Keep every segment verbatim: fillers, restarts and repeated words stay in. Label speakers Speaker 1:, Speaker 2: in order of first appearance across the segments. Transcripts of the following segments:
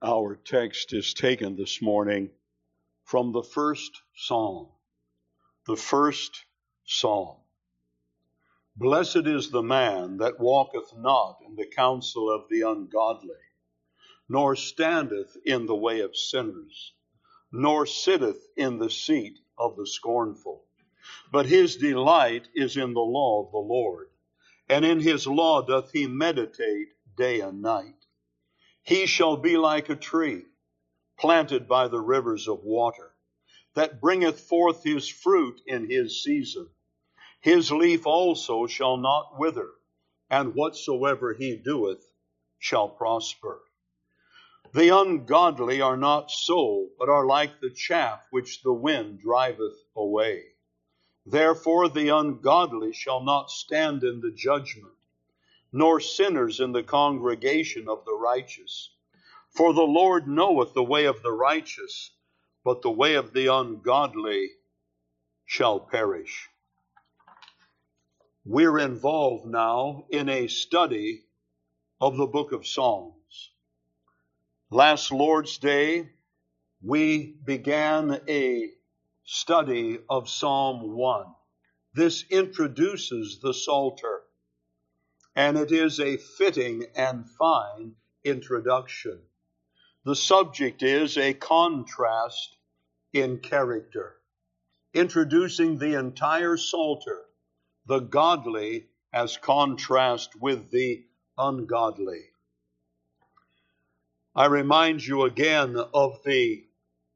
Speaker 1: Our text is taken this morning from the first psalm. The first psalm. Blessed is the man that walketh not in the counsel of the ungodly, nor standeth in the way of sinners, nor sitteth in the seat of the scornful. But his delight is in the law of the Lord, and in his law doth he meditate day and night. He shall be like a tree planted by the rivers of water, that bringeth forth his fruit in his season. His leaf also shall not wither, and whatsoever he doeth shall prosper. The ungodly are not so, but are like the chaff which the wind driveth away. Therefore the ungodly shall not stand in the judgment, nor sinners in the congregation of the righteous. For the Lord knoweth the way of the righteous, but the way of the ungodly shall perish. We're involved now in a study of the book of Psalms. Last Lord's Day, we began a study of Psalm one. This introduces the Psalter, and it is a fitting and fine introduction. The subject is a contrast in character, introducing the entire Psalter, the godly as contrast with the ungodly. I remind you again of the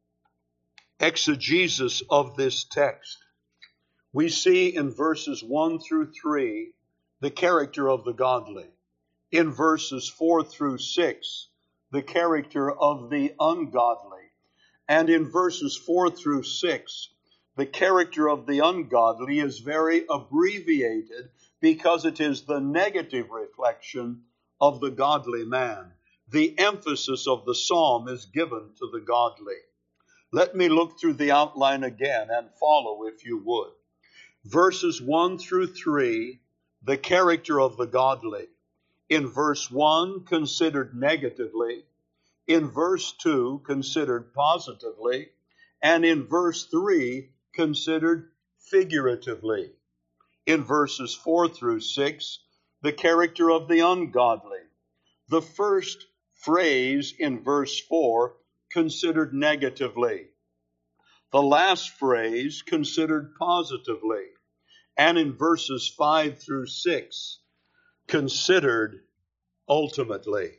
Speaker 1: exegesis of this text. We see in verses one through three the character of the godly. In verses four through six, the character of the ungodly. And in verses four through six, the character of the ungodly is very abbreviated because it is the negative reflection of the godly man. The emphasis of the psalm is given to the godly. Let me look through the outline again and follow if you would. Verses one through three, the character of the godly. In verse one, considered negatively. In verse two, considered positively. And in verse three, considered figuratively. In verses four through six, the character of the ungodly. The first phrase in verse four, considered negatively. The last phrase, considered positively. And in verses five through six, considered ultimately.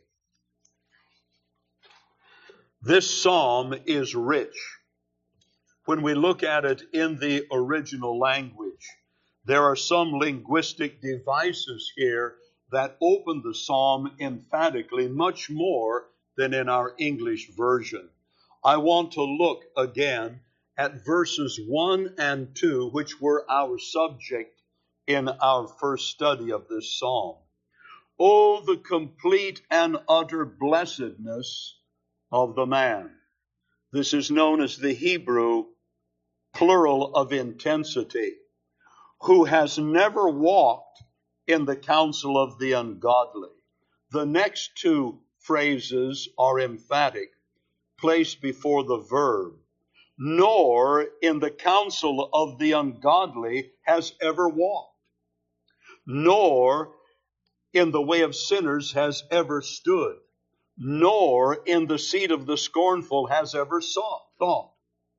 Speaker 1: This psalm is rich. When we look at it in the original language, there are some linguistic devices here that open the psalm emphatically much more than in our English version. I want to look again at verses one and two, which were our subject in our first study of this psalm. Oh, the complete and utter blessedness of the man. This is known as the Hebrew plural of intensity, who has never walked in the counsel of the ungodly. The next two phrases are emphatic, placed before the verb. Nor in the counsel of the ungodly has ever walked, nor in the way of sinners has ever stood, nor in the seat of the scornful has ever sought, thought.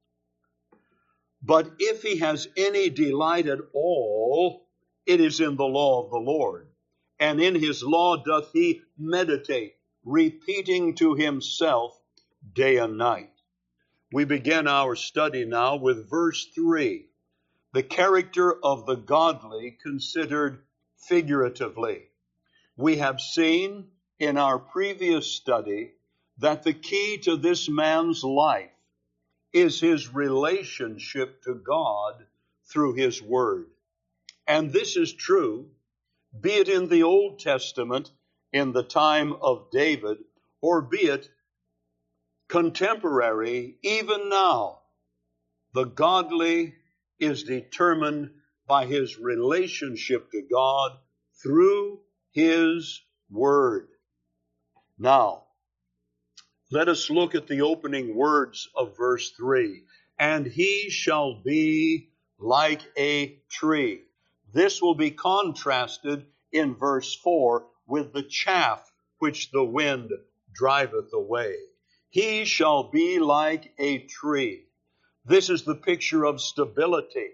Speaker 1: But if he has any delight at all, it is in the law of the Lord. And in his law doth he meditate, repeating to himself day and night. We begin our study now with verse three, the character of the godly considered figuratively. We have seen in our previous study that the key to this man's life is his relationship to God through his word. And this is true, be it in the Old Testament in the time of David, or be it contemporary, even now. The godly is determined by his relationship to God through his word. Now, Let us look at the opening words of verse three. And he shall be like a tree. This will be contrasted in verse four with the chaff which the wind driveth away. He shall be like a tree. This is the picture of stability.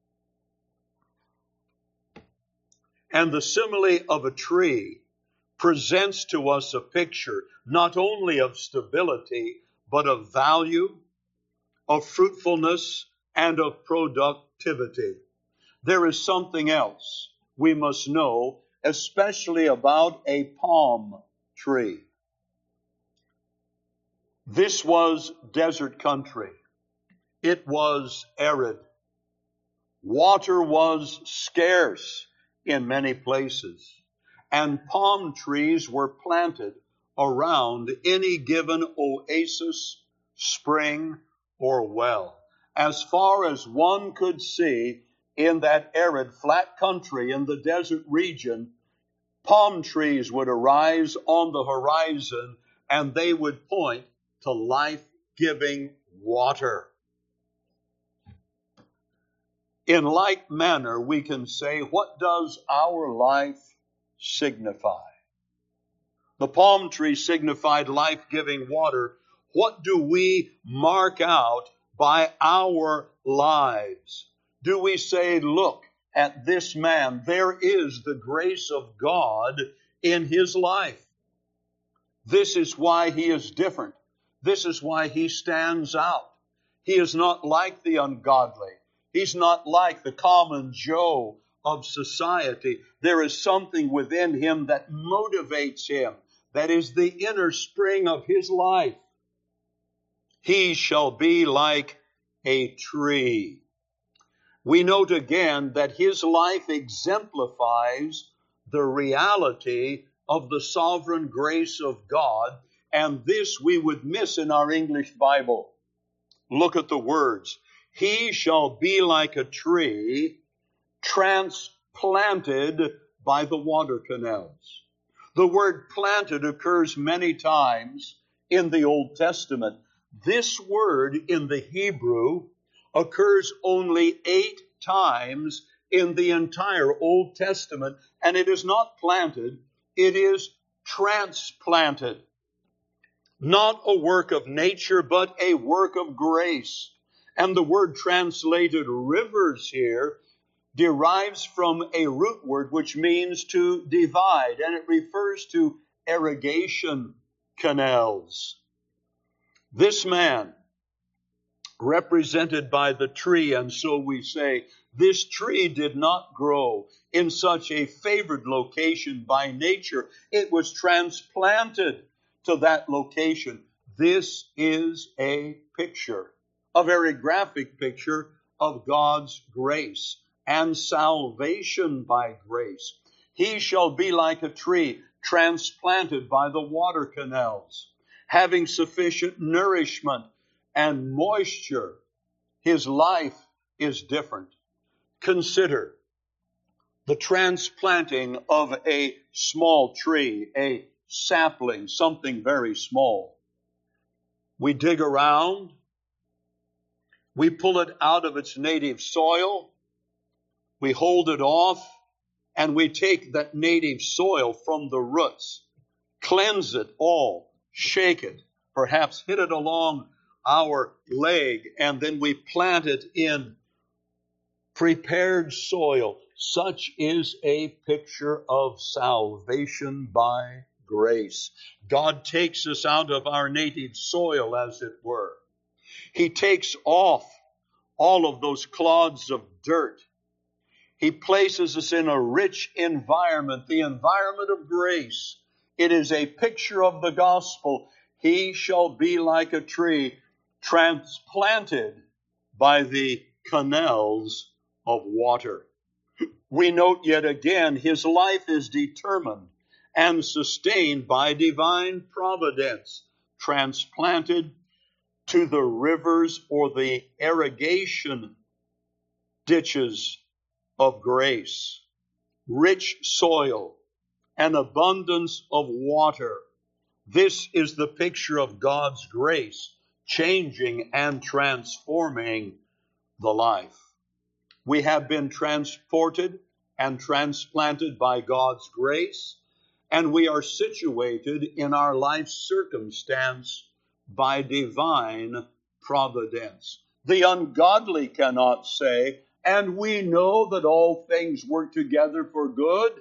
Speaker 1: And the simile of a tree presents to us a picture not only of stability, but of value, of fruitfulness, and of productivity. There is something else we must know, especially about a palm tree. This was desert country. It was arid. Water was scarce in many places, and palm trees were planted around any given oasis, spring, or well. As far as one could see in that arid, flat country in the desert region, palm trees would arise on the horizon, and they would point to life-giving water. In like manner, we can say, what does our life signify? The palm tree signified life-giving water. What do we mark out by our lives? Do we say, look at this man, there is the grace of God in his life. This is why he is different. This is why he stands out. He is not like the ungodly. He's not like the common Joe of society. There is something within him that motivates him, that is the inner spring of his life. He shall be like a tree. We note again that his life exemplifies the reality of the sovereign grace of God, and this we would miss in our English Bible. Look at the words. He shall be like a tree transplanted by the water canals. The word planted occurs many times in the Old Testament. This word in the Hebrew occurs only eight times in the entire Old Testament, and it is not planted, it is transplanted. Not a work of nature, but a work of grace. And the word translated rivers here derives from a root word which means to divide, and it refers to irrigation canals. This man, represented by the tree, and so we say, this tree did not grow in such a favored location by nature. It was transplanted to that location. This is a picture, a very graphic picture of God's grace and salvation by grace. He shall be like a tree transplanted by the water canals, having sufficient nourishment and moisture. His life is different. Consider the transplanting of a small tree, a sapling, something very small. We dig around, we pull it out of its native soil, we hold it off, and we take that native soil from the roots, cleanse it all, shake it, perhaps hit it along our leg, and then we plant it in prepared soil. Such is a picture of salvation by grace. God takes us out of our native soil, as it were. He takes off all of those clods of dirt. He places us in a rich environment, the environment of grace. It is a picture of the gospel. He shall be like a tree transplanted by the canals of water. We note yet again, his life is determined and sustained by divine providence, transplanted to the rivers or the irrigation ditches of grace, rich soil, an abundance of water, This is the picture of God's grace changing and transforming the life. We have been transported and transplanted by God's grace, and we are situated in our life circumstance by divine providence. The ungodly cannot say, and we know that all things work together for good.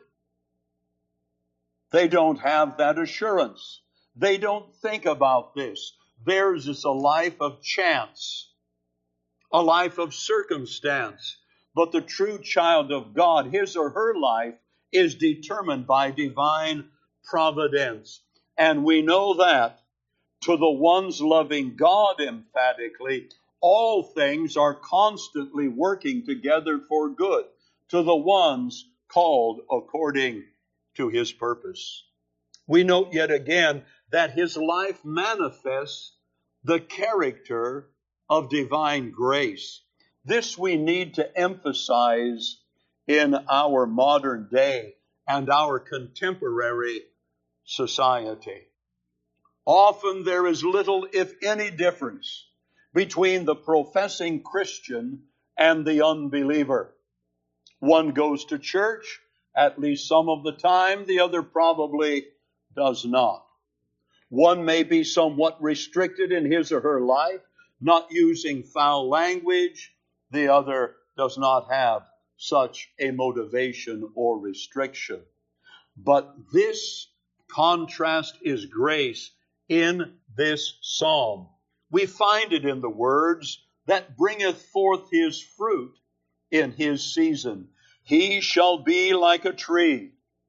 Speaker 1: They don't have that assurance. They don't think about this. Theirs is a life of chance, a life of circumstance. But the true child of God, his or her life, is determined by divine providence. And we know that to the ones loving God emphatically, all things are constantly working together for good to the ones called according to his purpose. We note yet again that his life manifests the character of divine grace. This we need to emphasize in our modern day and our contemporary society. Often there is little, if any, difference between the professing Christian and the unbeliever. One goes to church at least some of the time, the other probably does not. One may be somewhat restricted in his or her life, not using foul language. The other does not have such a motivation or restriction. But this contrast is grace in this psalm. We find it in the words that bringeth forth his fruit in his season. He shall be like a tree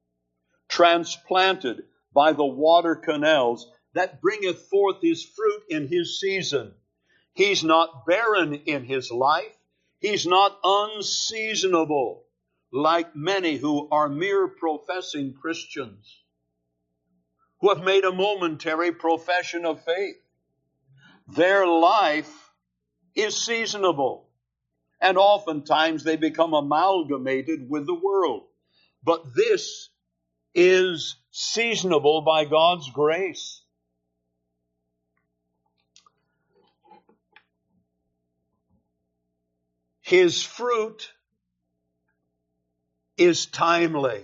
Speaker 1: transplanted by the water canals that bringeth forth his fruit in his season. He's not barren in his life. He's not unseasonable like many who are mere professing Christians who have made a momentary profession of faith. Their life is seasonable, and oftentimes they become amalgamated with the world. But this is seasonable by God's grace. His fruit is timely.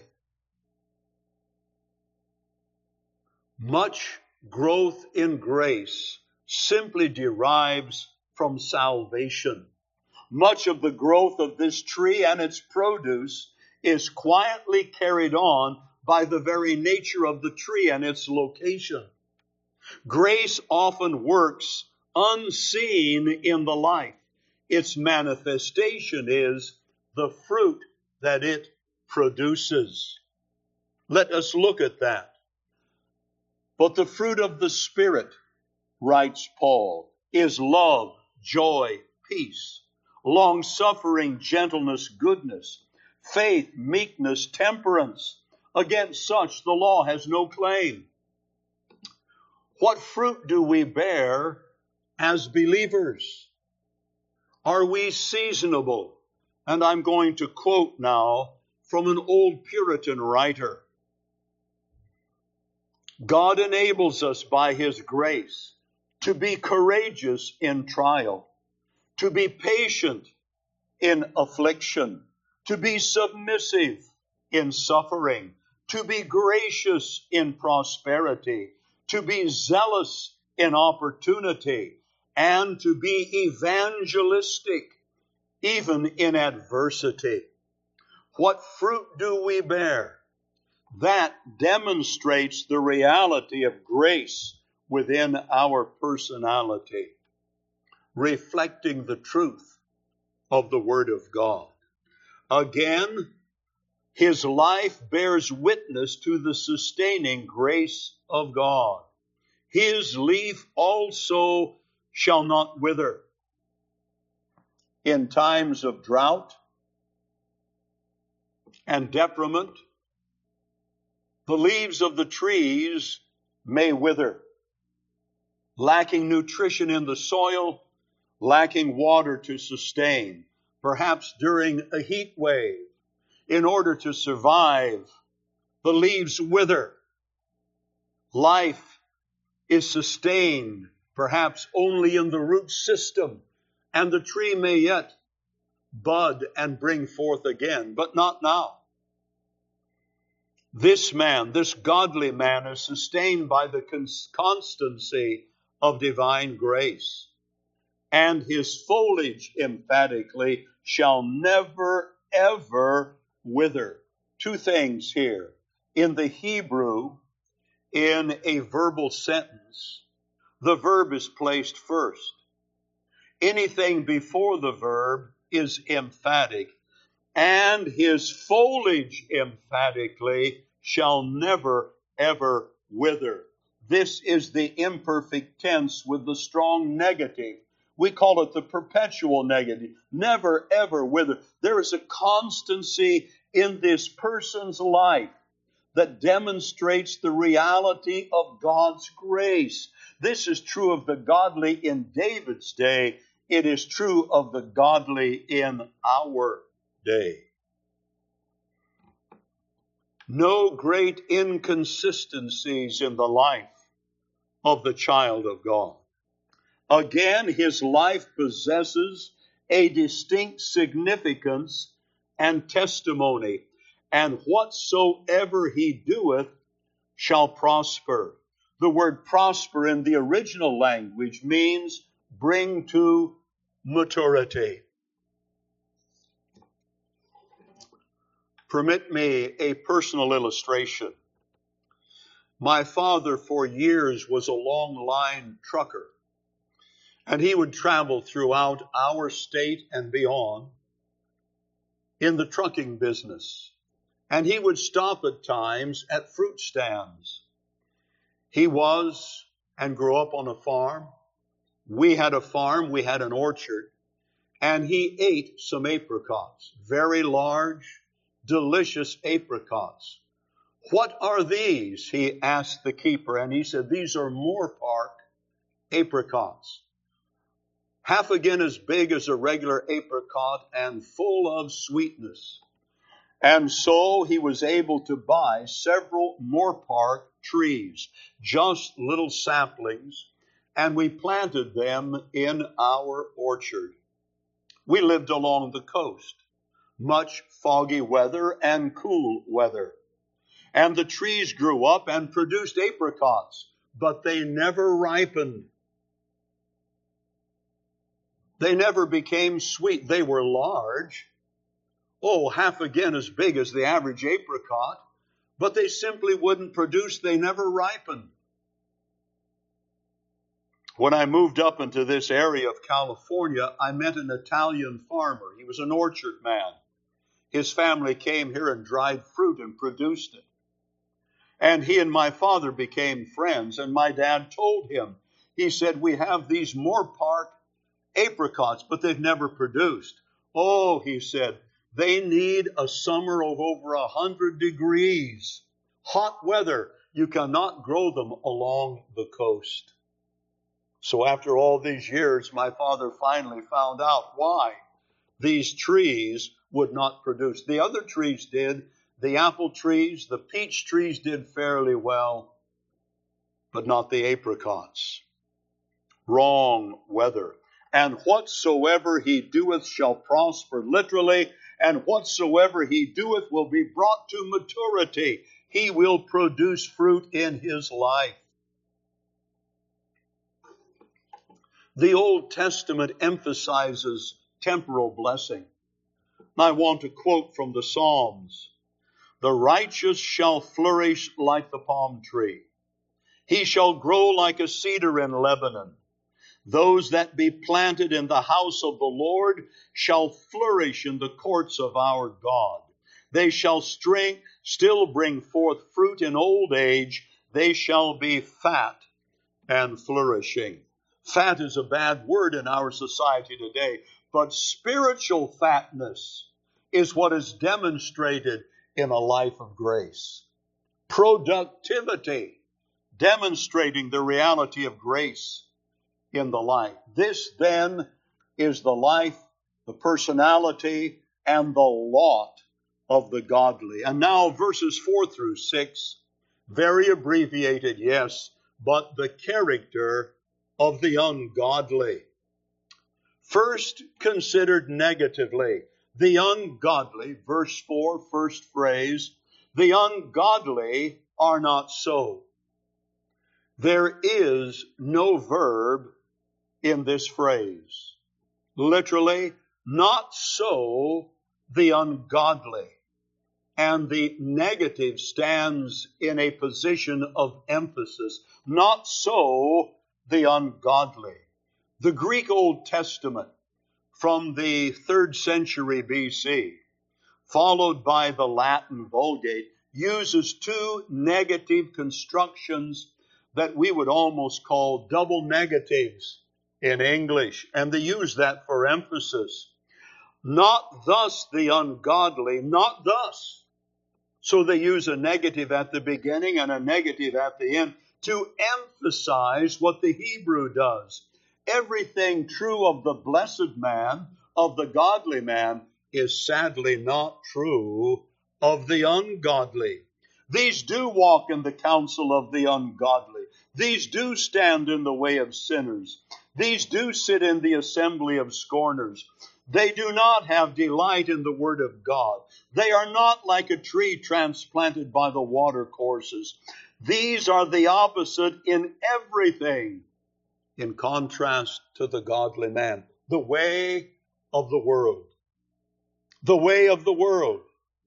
Speaker 1: Much growth in grace simply derives from salvation. Much of the growth of this tree and its produce is quietly carried on by the very nature of the tree and its location. Grace often works unseen in the life. Its manifestation is the fruit that it produces. Let us look at that. But the fruit of the Spirit, writes Paul, is love, joy, peace, long-suffering, gentleness, goodness, faith, meekness, temperance. Against such the law has no claim. What fruit do we bear as believers? Are we seasonable? And I'm going to quote now from an old Puritan writer. God enables us by his grace to be courageous in trial, to be patient in affliction, to be submissive in suffering, to be gracious in prosperity, to be zealous in opportunity, and to be evangelistic even in adversity. What fruit do we bear? That demonstrates the reality of grace within our personality, reflecting the truth of the Word of God. Again, his life bears witness to the sustaining grace of God. His leaf also shall not wither. In times of drought and detriment, the leaves of the trees may wither, lacking nutrition in the soil, lacking water to sustain, perhaps during a heat wave. In order to survive, the leaves wither. Life is sustained perhaps only in the root system, and the tree may yet bud and bring forth again, but not now. This man, this godly man, is sustained by the constancy of divine grace, and his foliage emphatically shall never, ever wither. Two things here. In the Hebrew, in a verbal sentence, the verb is placed first. Anything before the verb is emphatic, and his foliage emphatically shall never, ever wither. This is the imperfect tense with the strong negative. We call it the perpetual negative. Never, ever wither. There is a constancy in this person's life that demonstrates the reality of God's grace. This is true of the godly in David's day. It is true of the godly in our day. No great inconsistencies in the life of the child of God. Again, his life possesses a distinct significance and testimony, and whatsoever he doeth shall prosper. The word prosper in the original language means bring to maturity. Permit me a personal illustration. My father for years was a long-line trucker, and he would travel throughout our state and beyond in the trucking business. And he would stop at times at fruit stands. He was and grew up on a farm. We had a farm, we had an orchard, and he ate some apricots, very large, delicious apricots. What are these? He asked the keeper, and he said, these are Moorpark apricots. Half again as big as a regular apricot and full of sweetness. And so he was able to buy several Moorpark trees, just little saplings, and we planted them in our orchard. We lived along the coast, much foggy weather and cool weather. And the trees grew up and produced apricots, but they never ripened. They never became sweet. They were large, oh, half again as big as the average apricot, but they simply wouldn't produce. They never ripened. When I moved up into this area of California, I met an Italian farmer. He was an orchard man. His family came here and dried fruit and produced it. And he and my father became friends, and my dad told him, he said, we have these Moorpark apricots, but they've never produced. Oh, he said, they need a summer of over a hundred degrees. Hot weather. You cannot grow them along the coast. So after all these years, my father finally found out why these trees would not produce. The other trees did. The apple trees, the peach trees did fairly well, but not the apricots. Wrong weather. And whatsoever he doeth shall prosper, literally, and whatsoever he doeth will be brought to maturity. He will produce fruit in his life. The Old Testament emphasizes temporal blessing. I want to quote from the Psalms. The righteous shall flourish like the palm tree. He shall grow like a cedar in Lebanon. Those that be planted in the house of the Lord shall flourish in the courts of our God. They shall string, still bring forth fruit in old age. They shall be fat and flourishing. Fat is a bad word in our society today, but spiritual fatness is what is demonstrated in a life of grace. Productivity, demonstrating the reality of grace in the life. This then is the life, the personality, and the lot of the godly. And now verses four through six, very abbreviated, yes, but the character of the ungodly. First, considered negatively, the ungodly, verse four, first phrase, the ungodly are not so. There is no verb in this phrase. Literally, not so the ungodly. And the negative stands in a position of emphasis. Not so the ungodly. The Greek Old Testament from the third century B C, followed by the Latin Vulgate, uses two negative constructions that we would almost call double negatives in English. And they use that for emphasis. Not thus the ungodly, not thus. So they use a negative at the beginning and a negative at the end to emphasize what the Hebrew does. Everything true of the blessed man, of the godly man, is sadly not true of the ungodly. These do walk in the counsel of the ungodly. These do stand in the way of sinners. These do sit in the assembly of scorners. They do not have delight in the word of God. They are not like a tree transplanted by the water courses. These are the opposite in everything, in contrast to the godly man. The way of the world. The way of the world.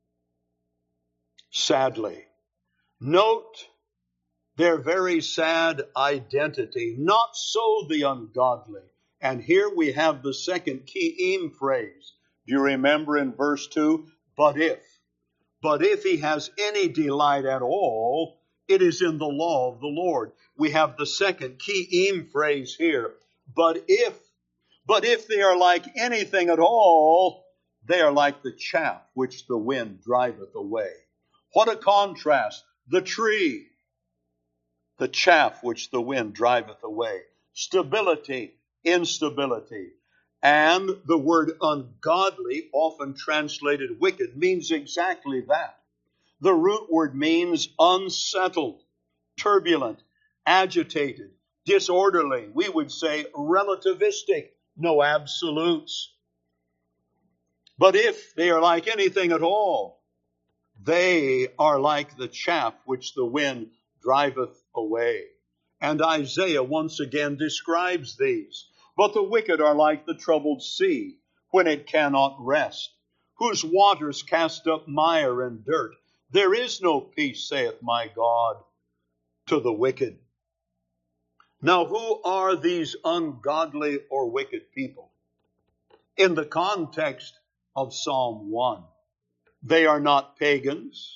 Speaker 1: Sadly, note their very sad identity. Not so the ungodly. And here we have the second key phrase. Do you remember in verse two? But if. But if he has any delight at all, it is in the law of the Lord. We have the second key phrase here. But if. But if they are like anything at all, they are like the chaff which the wind driveth away. What a contrast. The tree. The chaff which the wind driveth away. Stability. Instability. And the word ungodly, often translated wicked, means exactly that. The root word means unsettled, turbulent, agitated, disorderly. We would say relativistic, no absolutes. But if they are like anything at all, they are like the chaff which the wind driveth away. And Isaiah once again describes these. But the wicked are like the troubled sea, when it cannot rest, whose waters cast up mire and dirt. There is no peace, saith my God, to the wicked. Now, who are these ungodly or wicked people? In the context of Psalm one, they are not pagans.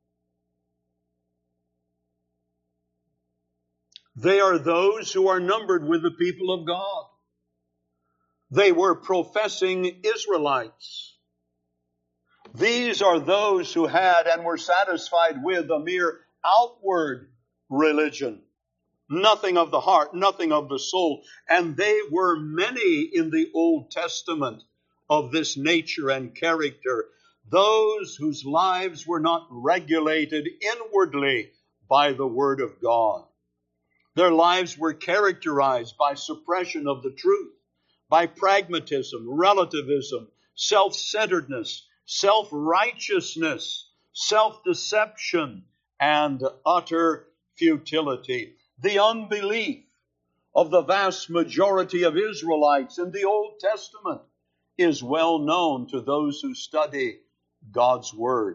Speaker 1: They are those who are numbered with the people of God. They were professing Israelites. These are those who had and were satisfied with a mere outward religion. Nothing of the heart, nothing of the soul. And they were many in the Old Testament of this nature and character. Those whose lives were not regulated inwardly by the Word of God. Their lives were characterized by suppression of the truth, by pragmatism, relativism, self-centeredness, self-righteousness, self-deception, and utter futility. The unbelief of the vast majority of Israelites in the Old Testament is well known to those who study God's Word.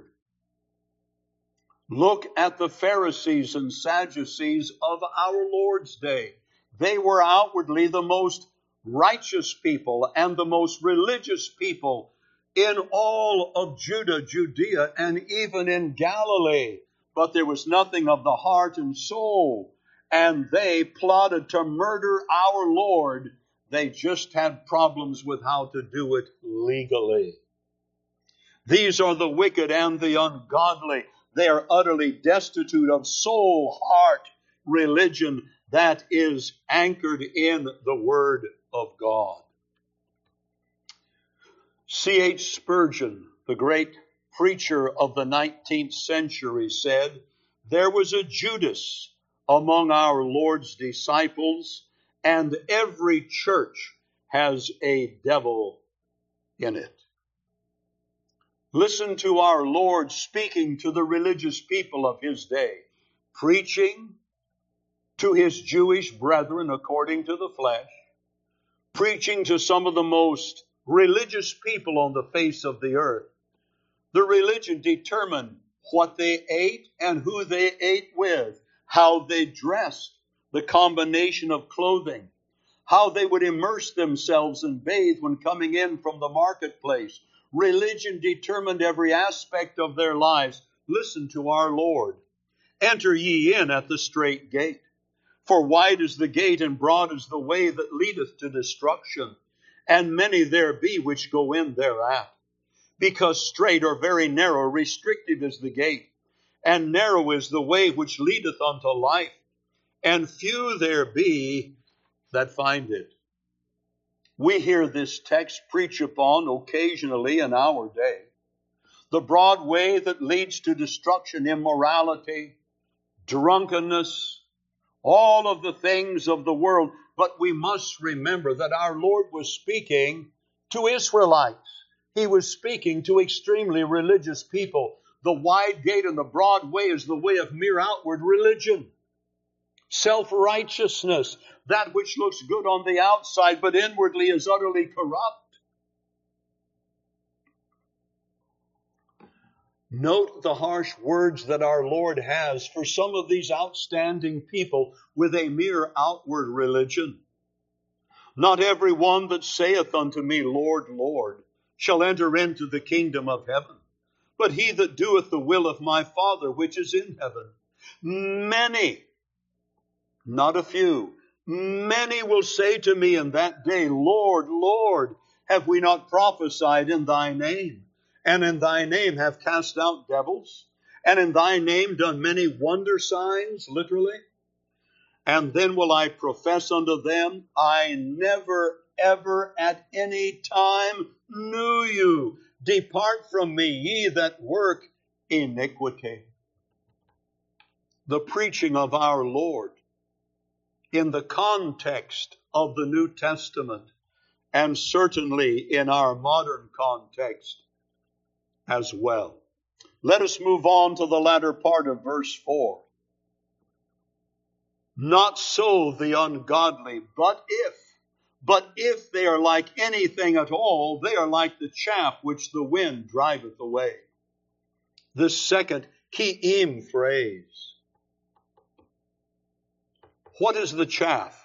Speaker 1: Look at the Pharisees and Sadducees of our Lord's day. They were outwardly the most righteous people and the most religious people in all of Judah, Judea, and even in Galilee. But there was nothing of the heart and soul. And they plotted to murder our Lord. They just had problems with how to do it legally. These are the wicked and the ungodly. They are utterly destitute of soul, heart, religion that is anchored in the Word of God. C H Spurgeon, the great preacher of the nineteenth century, said, "There was a Judas among our Lord's disciples, and every church has a devil in it. Listen to our Lord speaking to the religious people of his day, preaching to his Jewish brethren according to the flesh, preaching to some of the most religious people on the face of the earth. The religion determined what they ate and who they ate with, how they dressed, the combination of clothing, how they would immerse themselves and bathe when coming in from the marketplace. Religion determined every aspect of their lives. Listen to our Lord. Enter ye in at the strait gate. For wide is the gate and broad is the way that leadeth to destruction, and many there be which go in thereat. Because strait or very narrow, restrictive is the gate, and narrow is the way which leadeth unto life, and few there be that find it. We hear this text preached upon occasionally in our day. The broad way that leads to destruction, immorality, drunkenness, all of the things of the world. But we must remember that our Lord was speaking to Israelites. He was speaking to extremely religious people. The wide gate and the broad way is the way of mere outward religion. Self-righteousness, that which looks good on the outside, but inwardly is utterly corrupt. Note the harsh words that our Lord has for some of these outstanding people with a mere outward religion. Not every one that saith unto me, Lord, Lord, shall enter into the kingdom of heaven, but he that doeth the will of my Father which is in heaven. Many, not a few, many will say to me in that day, Lord, Lord, have we not prophesied in thy name? And in thy name have cast out devils? And in thy name done many wonder signs, literally? And then will I profess unto them, I never, ever at any time knew you. Depart from me, ye that work iniquity. The preaching of our Lord in the context of the New Testament, and certainly in our modern context as well. Let us move on to the latter part of verse four. Not so the ungodly, but if, but if they are like anything at all, they are like the chaff which the wind driveth away. This second ki'im phrase. What is the chaff?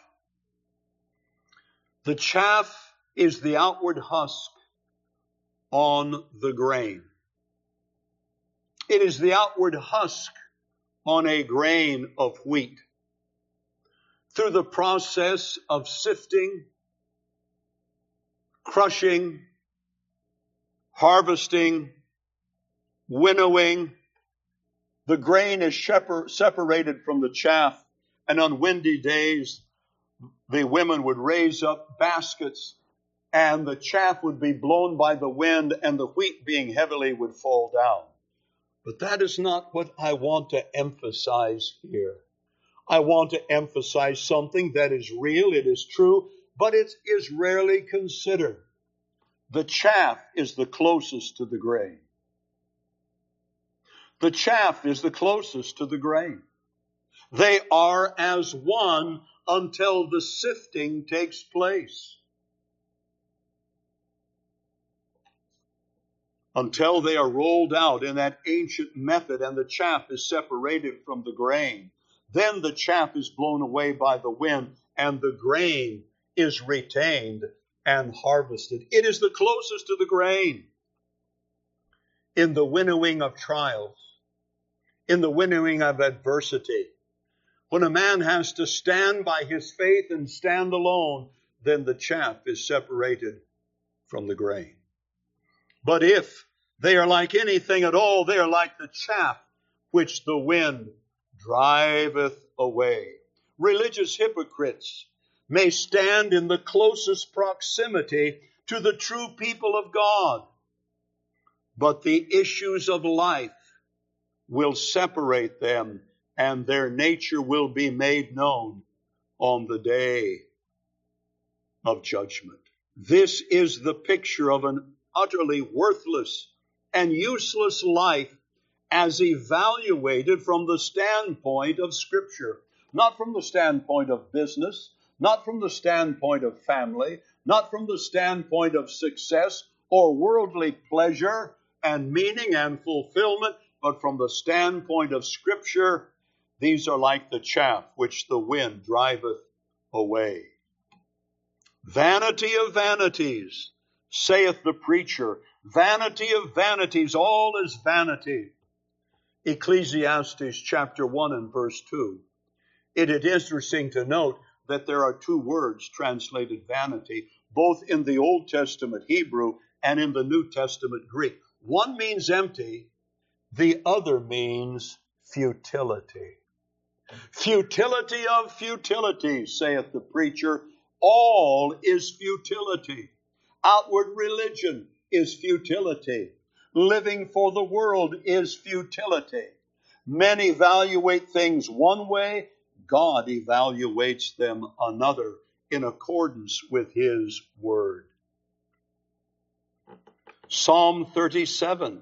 Speaker 1: The chaff is the outward husk on the grain. It is the outward husk on a grain of wheat. Through the process of sifting, crushing, harvesting, winnowing, the grain is separated from the chaff, and on windy days, the women would raise up baskets, and the chaff would be blown by the wind, and the wheat being heavily would fall down. But that is not what I want to emphasize here. I want to emphasize something that is real, it is true, but it is rarely considered. The chaff is the closest to the grain. The chaff is the closest to the grain. They are as one until the sifting takes place. Until they are rolled out in that ancient method and the chaff is separated from the grain. Then the chaff is blown away by the wind and the grain is retained and harvested. It is the closest to the grain in the winnowing of trials, in the winnowing of adversity. When a man has to stand by his faith and stand alone, then the chaff is separated from the grain. But if they are like anything at all, they are like the chaff which the wind driveth away. Religious hypocrites may stand in the closest proximity to the true people of God, but the issues of life will separate them and their nature will be made known on the day of judgment. This is the picture of an utterly worthless and useless life as evaluated from the standpoint of Scripture, not from the standpoint of business, not from the standpoint of family, not from the standpoint of success or worldly pleasure and meaning and fulfillment, but from the standpoint of Scripture. These are like the chaff which the wind driveth away. Vanity of vanities, saith the preacher. Vanity of vanities, all is vanity. Ecclesiastes chapter one and verse two. It is interesting to note that there are two words translated vanity, both in the Old Testament Hebrew and in the New Testament Greek. One means empty, the other means futility. Futility of futilities, saith the preacher. All is futility. Outward religion is futility. Living for the world is futility. Men evaluate things one way, God evaluates them another in accordance with His Word. Psalm thirty-seven.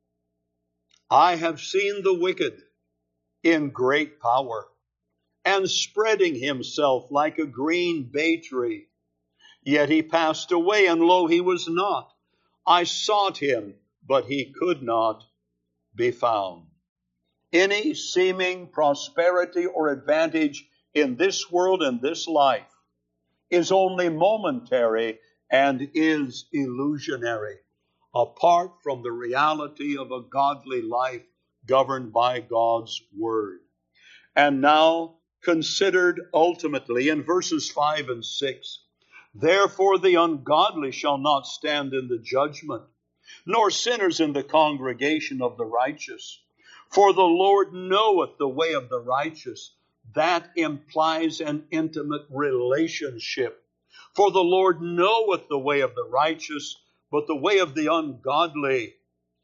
Speaker 1: I have seen the wicked in great power, and spreading himself like a green bay tree. Yet he passed away, and lo, he was not. I sought him, but he could not be found. Any seeming prosperity or advantage in this world and this life is only momentary and is illusionary, apart from the reality of a godly life governed by God's Word. And now, considered ultimately in verses five and six, therefore the ungodly shall not stand in the judgment, nor sinners in the congregation of the righteous. For the Lord knoweth the way of the righteous. That implies an intimate relationship. For the Lord knoweth the way of the righteous, but the way of the ungodly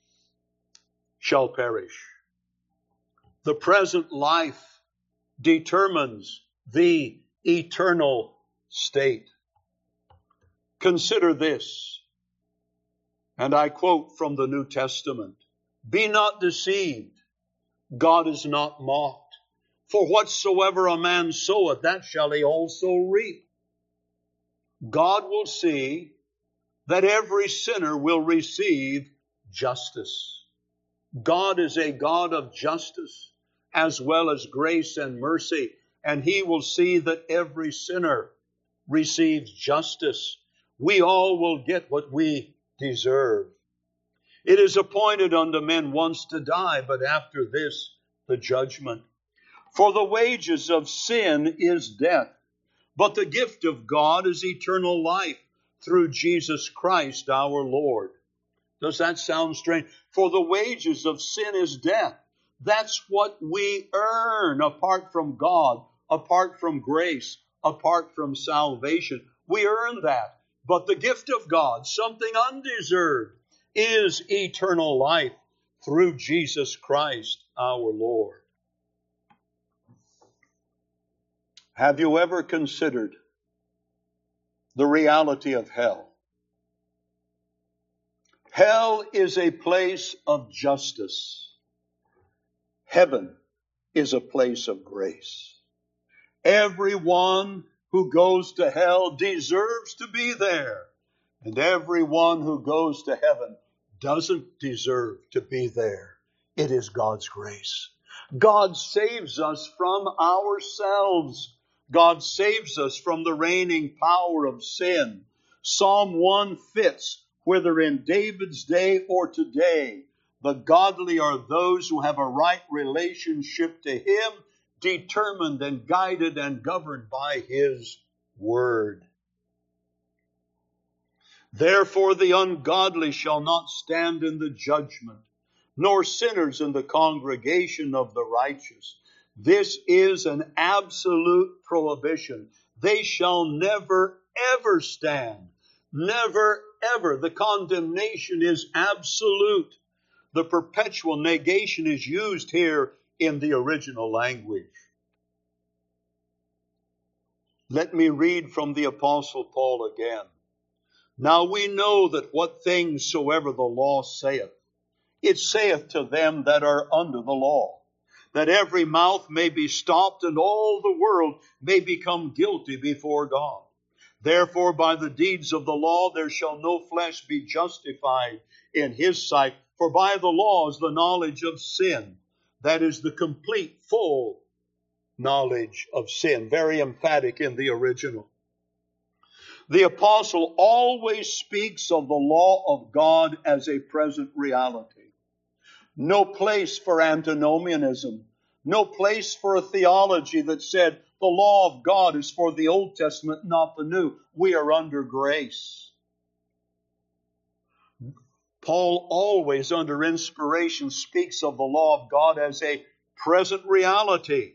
Speaker 1: shall perish. The present life determines the eternal state. Consider this, and I quote from the New Testament, be not deceived, God is not mocked. For whatsoever a man soweth, that shall he also reap. God will see that every sinner will receive justice. God is a God of justice as well as grace and mercy, and He will see that every sinner receives justice. We all will get what we deserve. It is appointed unto men once to die, but after this the judgment. For the wages of sin is death, but the gift of God is eternal life through Jesus Christ our Lord. Does that sound strange? For the wages of sin is death. That's what we earn apart from God, apart from grace, apart from salvation. We earn that. But the gift of God, something undeserved, is eternal life through Jesus Christ our Lord. Have you ever considered the reality of hell? Hell is a place of justice. Heaven is a place of grace. Everyone who goes to hell deserves to be there. And everyone who goes to heaven doesn't deserve to be there. It is God's grace. God saves us from ourselves. God saves us from the reigning power of sin. Psalm one fits, whether in David's day or today. The godly are those who have a right relationship to Him, determined and guided and governed by His Word. Therefore the ungodly shall not stand in the judgment, nor sinners in the congregation of the righteous. This is an absolute prohibition. They shall never, ever stand. Never, ever. The condemnation is absolute. The perpetual negation is used here in the original language. Let me read from the Apostle Paul again. Now we know that what things soever the law saith, it saith to them that are under the law, that every mouth may be stopped and all the world may become guilty before God. Therefore by the deeds of the law there shall no flesh be justified in his sight, for by the law is the knowledge of sin. That is the complete, full knowledge of sin. Very emphatic in the original. The apostle always speaks of the law of God as a present reality. No place for antinomianism. No place for a theology that said the law of God is for the Old Testament, not the New. We are under grace. Paul always, under inspiration, speaks of the law of God as a present reality.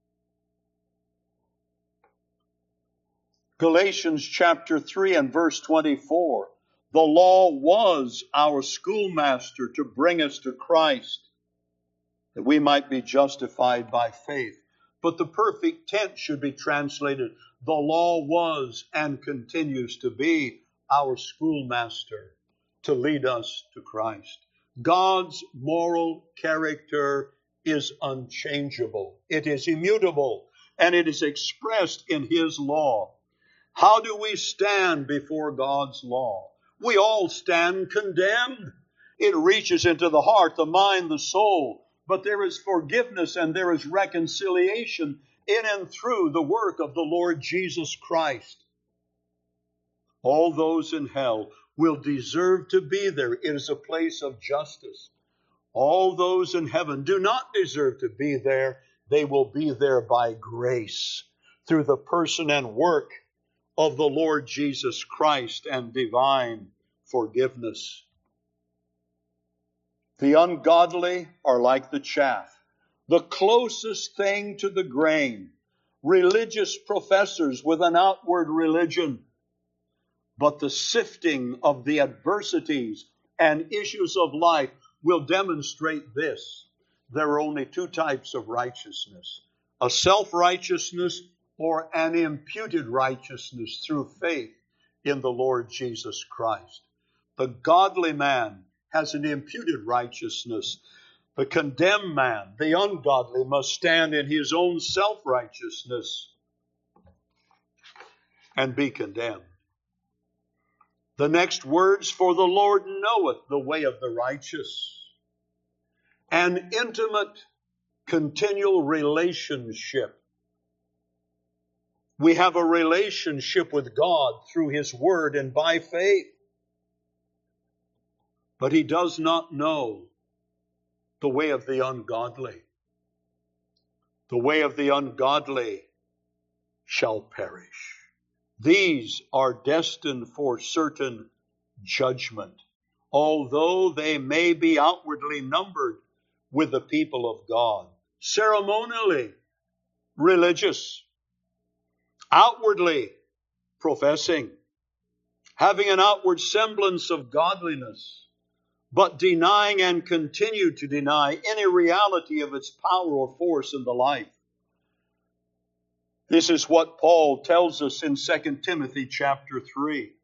Speaker 1: Galatians chapter three and verse twenty-four. The law was our schoolmaster to bring us to Christ, that we might be justified by faith. But the perfect tense should be translated, the law was and continues to be our schoolmaster to lead us to Christ. God's moral character is unchangeable. It is immutable, and it is expressed in His law. How do we stand before God's law? We all stand condemned. It reaches into the heart, the mind, the soul. But there is forgiveness and there is reconciliation in and through the work of the Lord Jesus Christ. All those in hell will deserve to be there. It is a place of justice. All those in heaven do not deserve to be there. They will be there by grace through the person and work of the Lord Jesus Christ and divine forgiveness. The ungodly are like the chaff, the closest thing to the grain, religious professors with an outward religion. But the sifting of the adversities and issues of life will demonstrate this. There are only two types of righteousness, a self-righteousness or an imputed righteousness through faith in the Lord Jesus Christ. The godly man has an imputed righteousness. The condemned man, the ungodly, must stand in his own self-righteousness and be condemned. The next words, for the Lord knoweth the way of the righteous. An intimate, continual relationship. We have a relationship with God through His Word and by faith. But He does not know the way of the ungodly. The way of the ungodly shall perish. These are destined for certain judgment, although they may be outwardly numbered with the people of God, ceremonially religious, outwardly professing, having an outward semblance of godliness, but denying and continue to deny any reality of its power or force in the life. This is what Paul tells us in Second Timothy chapter three.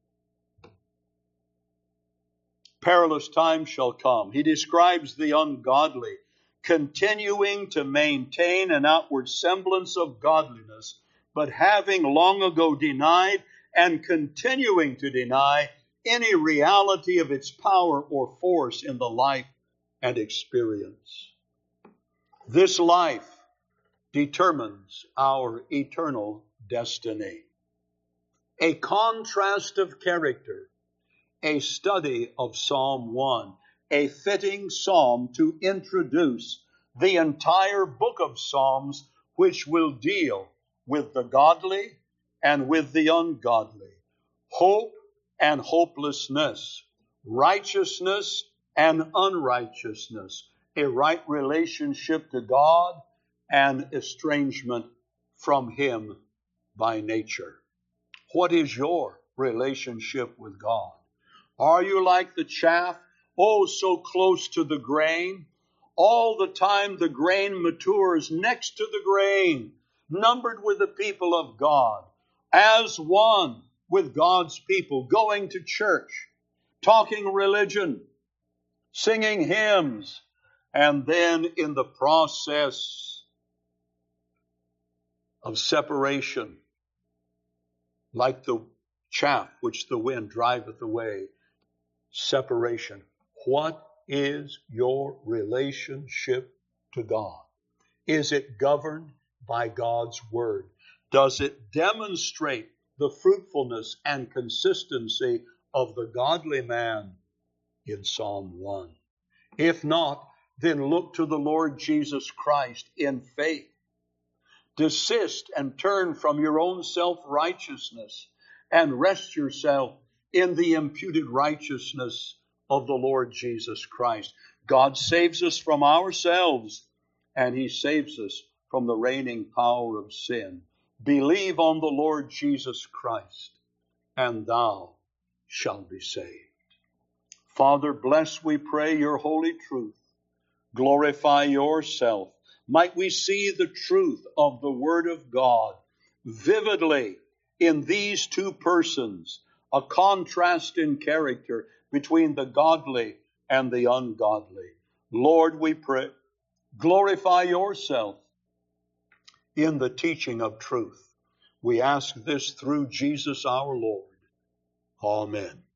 Speaker 1: Perilous times shall come. He describes the ungodly continuing to maintain an outward semblance of godliness, but having long ago denied and continuing to deny any reality of its power or force in the life and experience. This life determines our eternal destiny. A contrast of character, a study of Psalm one, a fitting psalm to introduce the entire book of Psalms, which will deal with the godly and with the ungodly, hope and hopelessness, righteousness and unrighteousness, a right relationship to God and estrangement from Him by nature. What is your relationship with God? Are you like the chaff, oh, so close to the grain? all the time the grain matures, next to the grain, numbered with the people of God, as one with God's people, going to church, talking religion, singing hymns, and then in the process of separation, like the chaff which the wind driveth away, separation. What is your relationship to God? Is it governed by God's Word? Does it demonstrate the fruitfulness and consistency of the godly man in Psalm one? If not, then look to the Lord Jesus Christ in faith. Desist and turn from your own self-righteousness and rest yourself in the imputed righteousness of the Lord Jesus Christ. God saves us from ourselves, and He saves us from the reigning power of sin. Believe on the Lord Jesus Christ, and thou shalt be saved. Father, bless, we pray, your holy truth. Glorify yourself. Might we see the truth of the Word of God vividly in these two persons, a contrast in character between the godly and the ungodly. Lord, we pray, glorify yourself in the teaching of truth. We ask this through Jesus our Lord. Amen.